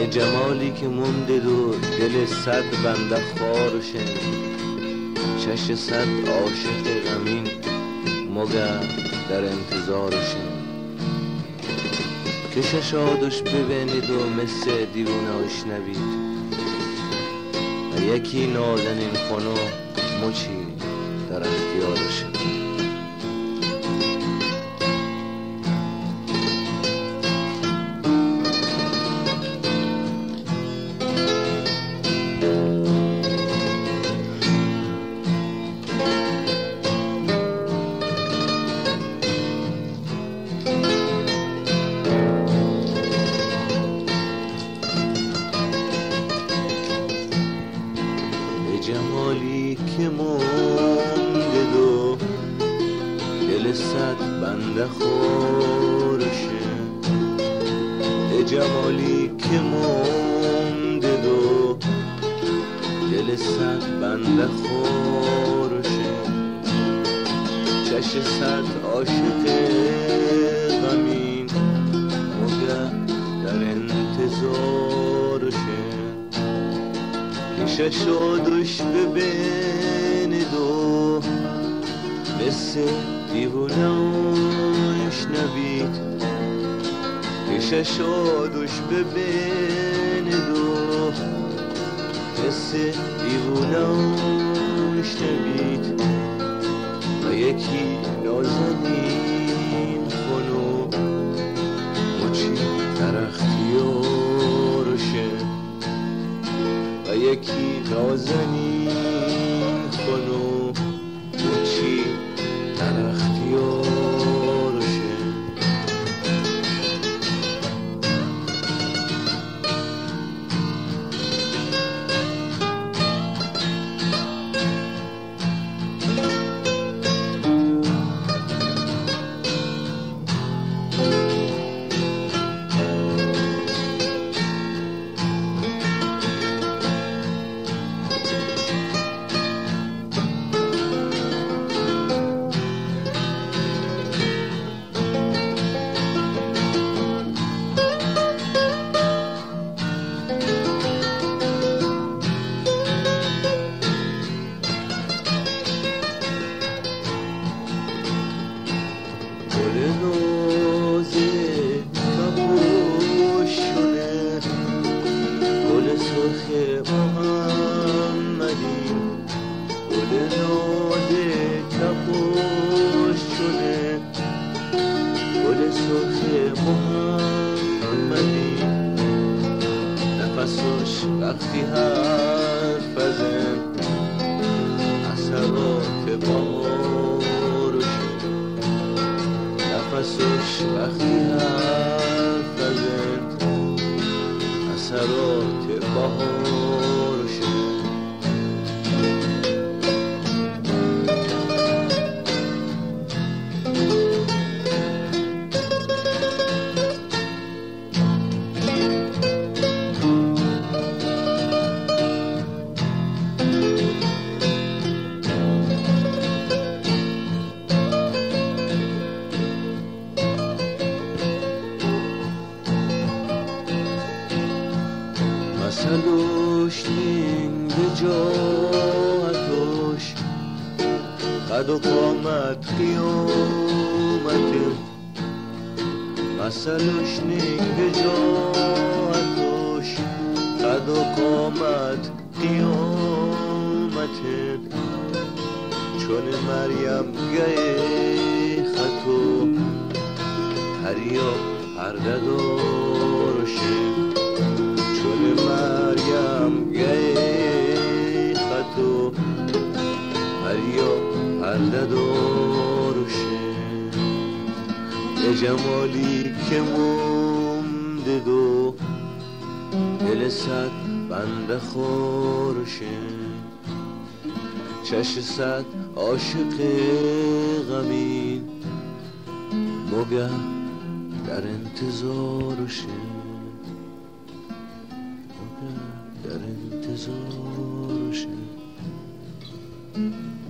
جمالی که مونده و دل صد بنده خارشه، چش صد عاشق غمین مگر در انتظارشه. که ششادش ببینید و مثل دیوونه اشنوید و یکی نازنین خونو مچی در اختیارشه. جمالی که مونده دو دل صد بنده خورشه، جمالی که مونده دو دل صد بنده خورشه، چش صد عاشق غمین مگر در انتظارشه. ششادش ببینید و مثل دیوونه‌اش نبید، که ششادش ببینید و مثل دیوونه‌اش نبید و یکی نازنین خونو مچی در اختیارشه و یکی نازنین خونو مچی در اختیارشه. نفسش وقتی حرف بزن اثرات بهارشه، نفسش وقتی حرف بزن اثرات بهارشه. مثلوش نین به جاعتوش قد و قامت قیامته، مثلوش نین به جاعتوش قد و قامت قیامته، چون مریم گه خطو هریا پرده دارشه، چون مریم گه خطو هریا پرده دارشه. جمالی که مونده دو دل صد بنده خورشه، چش صد عاشق غمین مگر در انتظارشه، مگر در انتظارشه.